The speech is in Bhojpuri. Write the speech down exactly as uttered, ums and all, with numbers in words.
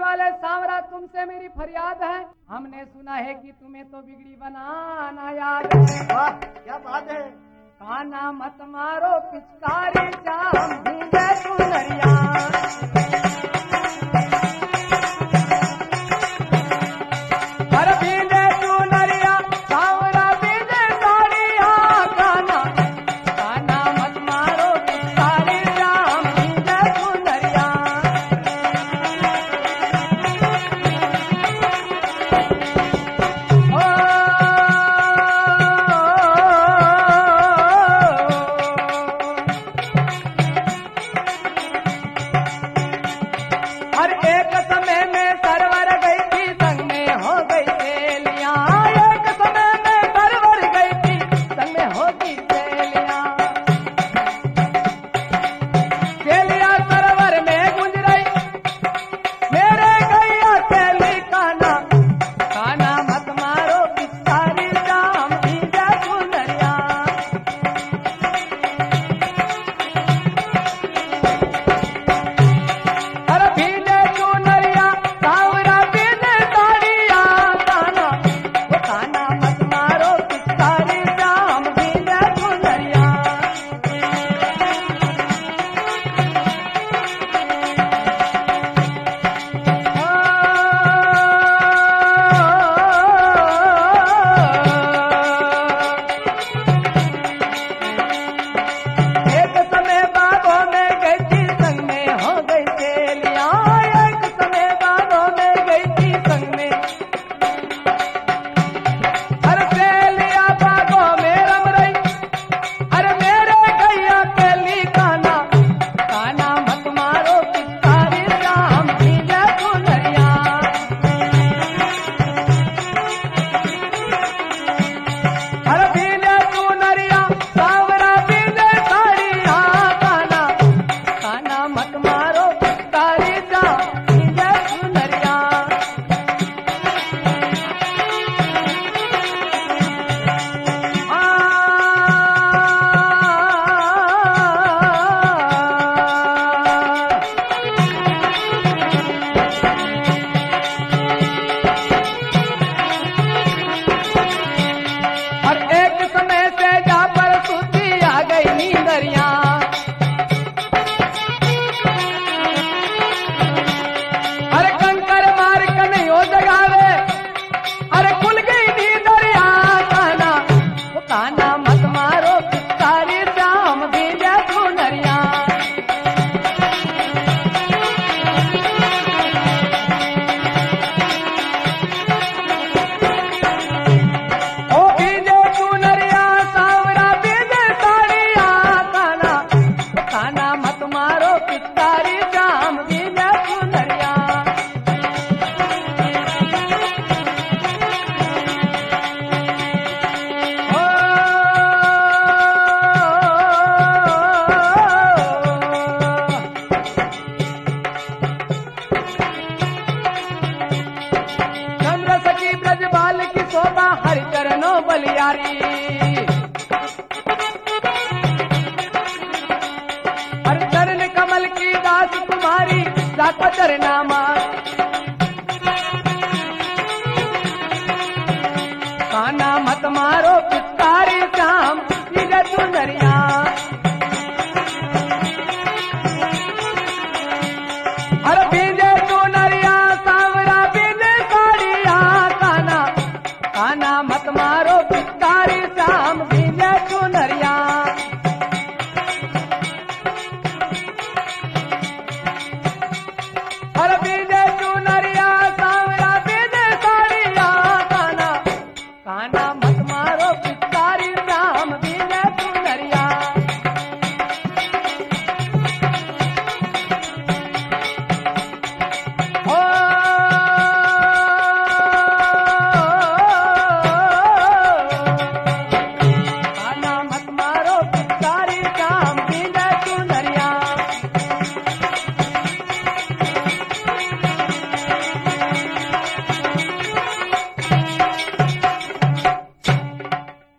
वाले सांवरा, तुमसे मेरी फरियाद है। हमने सुना है कि तुम्हें तो बिगड़ी बनाना याद है। वाह क्या बात है। काना मत मारो पिचकारी जाम भीगे चुनरिया। हर भीगे चुनरिया सांवरा भीगे साड़िया। काना काना मत मारो पिचकारी जाम भीगे चुनरिया। हर एक समय में सरवर गई थी, संग में हो गई सहेलियां। एक समय में सरवर गई थी, संग में हो गई सहेलियां। सहेलियां सरवर में गुंज रही, मेरे गैया सहेली काना काना मत मारो पिचकारी जाम भीगे चुनरिया। हर भीगे चुनरिया सांवरा भीगे साड़िया। काना वो काना मत मारो पिचकारी जाम भीगे चुनरिया। एक समय बागों में गई थी, संग में हो गई सहेलियां। एक समय बागों में गई थी, संग में हर सहेलियां बागों में रम रही। अरे मेरे गैया केली काना काना मत मारो पिचकारी जाम भीगे चुनरिया। हर भीगे चुनरिया सांवरा भीगे साड़िया। काना काना मत मारो पिचकारी जाम भीगे चुनरिया। और एक समय से जा पर सूती आ गई नींदरिया। अरे कंकर मार कन्हैयो जगावे, अरे खुल गई नींदरिया। काना वो काना मत मारो पिचकारी जाम भीगे चुनरिया। ओ भीगे चुनरिया सांवरा भीगे साड़िया। काना वो काना मत मारो पिचकारी जाम भीगे चुनरिया। ओ चंद्र सखी ब्रजबाल की शोभा हरि चरणों बलियारी।